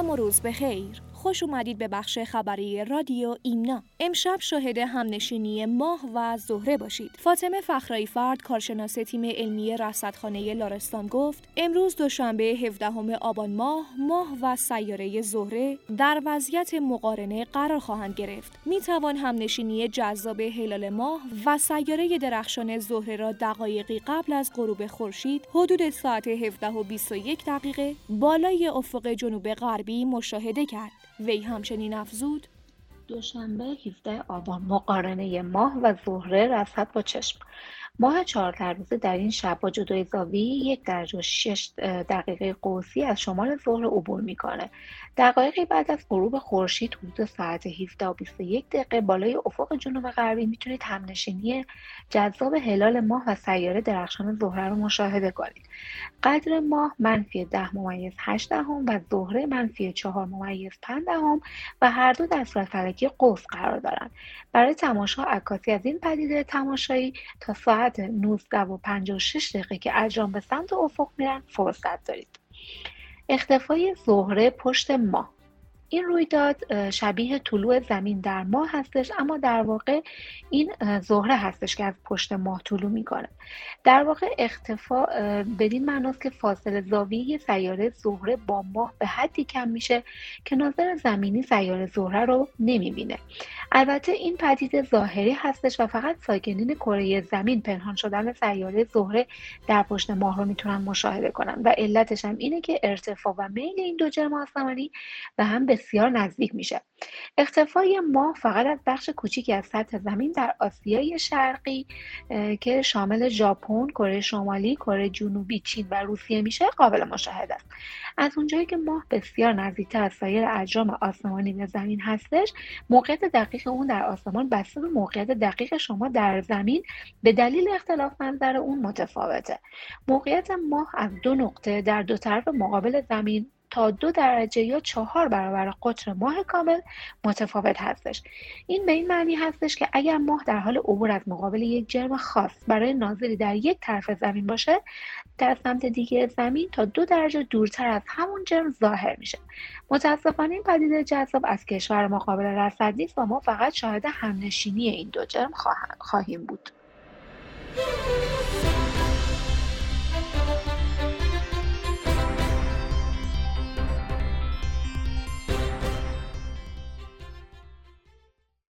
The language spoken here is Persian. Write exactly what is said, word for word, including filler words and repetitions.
سلام و روز بخیر. خوش اومدید به بخش خبری رادیو ایمنا. امشب شاهد همنشینی ماه و زهره باشید. فاطمه فخرایی فرد، کارشناس تیم علمی رصدخانه لارستان گفت امروز دوشنبه هفدهم آبان ماه، ماه و سیاره زهره در وضعیت مقارنه قرار خواهند گرفت. می توان همنشینی جذاب هلال ماه و سیاره درخشان زهره را دقایقی قبل از غروب خورشید حدود ساعت هفده و بیست و یک دقیقه بالای افق جنوب غربی مشاهده کرد. وی همچنین افزود: دوشنبه هفدهم آبان مقارنه ماه و زهره رصد با چشم. ماه چهارده روزه در این شب با جدای زاویه یک درجه و شش دقیقه قوسی از شمال زهره عبور میکنه. دقایقی بعد از غروب خورشید حدود ساعت هفده و بیست و یک دقیقه بالای افق جنوب غربی میتونید همنشینی جذاب هلال ماه و سیاره درخشان زهره رو مشاهده کنید. قدر ماه منفی ده ممیز هشت دهم و زهره منفی چهار ممیز پنج دهم و هر دو در صورت فلکی قوس قرار دارند. برای تماشا عکاسی از این پدیده تماشایی تا ساعت نوزده و پنجاه و شش دقیقه که اجرام به سمت افق میرن فرصت دارید. اختفای زهره پشت ماه. این رویداد شبیه طلوع زمین در ماه هستش، اما در واقع این زهره هستش که از پشت ماه طلوع میکنه. در واقع اختفا بدین معناست که فاصله زاویه سیاره زهره با ماه به حدی کم میشه که ناظر زمینی سیاره زهره رو نمیبینه. البته این پدیده ظاهری هستش و فقط ساکنین کره زمین پنهان شدن سیاره زهره در پشت ماه رو میتونن مشاهده کنن و علتش هم اینه که ارتفاع و میل این دو جرم آسمانی به هم بسیار نزدیک میشه. اختفای ماه فقط از بخش کوچیکی از سطح زمین در آسیای شرقی که شامل ژاپن، کره شمالی، کره جنوبی، چین و روسیه میشه قابل مشاهده است. از اونجایی که ماه بسیار نزدیکتر از سایر اجرام آسمانی به زمین هستش، موقعیت دقیق اون در آسمان بسته به موقعیت دقیق شما در زمین به دلیل اختلاف منظر اون متفاوته. موقعیت ماه از دو نقطه در دو طرف مقابل زمین تا دو درجه یا چهار برابر قطر ماه کامل متفاوت هستش. این به این معنی هستش که اگر ماه در حال عبور از مقابل یک جرم خاص برای ناظری در یک طرف زمین باشه، در سمت دیگه زمین تا دو درجه دورتر از همون جرم ظاهر میشه. متاسفانه این پدیده جذاب از کشور ما قابل رصد نیست و ما فقط شاهد همنشینی این دو جرم خواهیم بود.